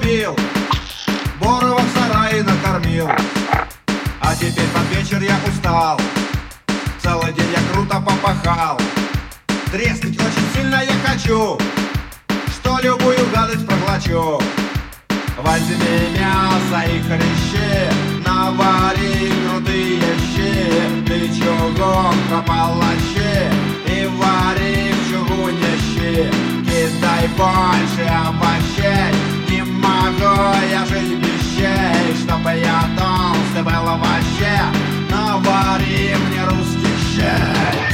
купил, Борова в сарае накормил. А теперь под вечер я устал, целый день я круто попахал. Трескать очень сильно я хочу, что любую гадость проглочу. Возьми мясо и хрящи, навари крутые щи, ты чугун прополощи и вари в чугуне щи. Кидай больше овощей, не могу я жить без щей. Чтобы я толстый был вообще, навари мне русских щей.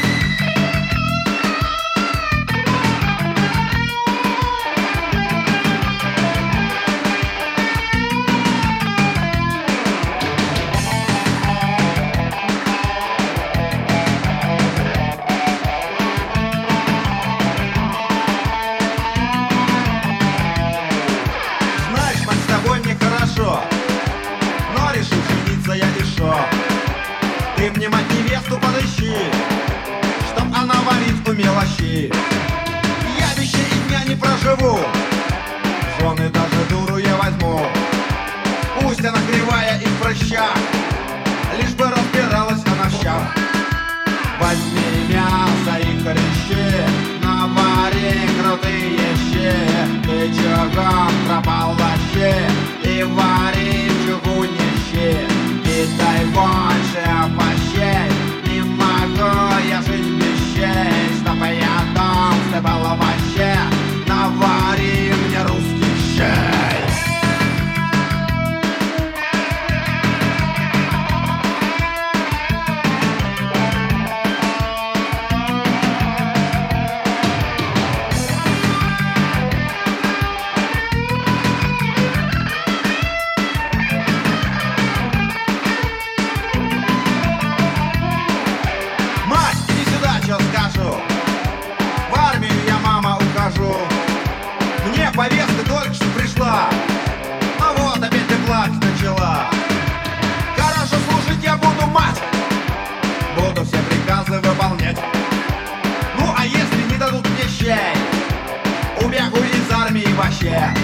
Но решил жениться я дешев. Ты мне, мать, невесту подыщи, чтоб она варить умела щи. Я без щей и дня не проживу, жены даже дуру я возьму. Пусть она кривая и в прыщах, лишь бы разбиралась она в щах. Возьми мясо и хрящи, навари крутые щи, ты чугун прополощи и вари в чугуне щи. Кидай больше овощей, не могу я жить без щей. Чтобы я толстый был вообще, навари мне русских щей. Скажу, в армию я, мама, ухожу. Мне повестка только что пришла, а вот опять ты плакать начала. Хорошо служить я буду, мать, буду все приказы выполнять. Ну а если не дадут мне щей, убегу из армии вообще.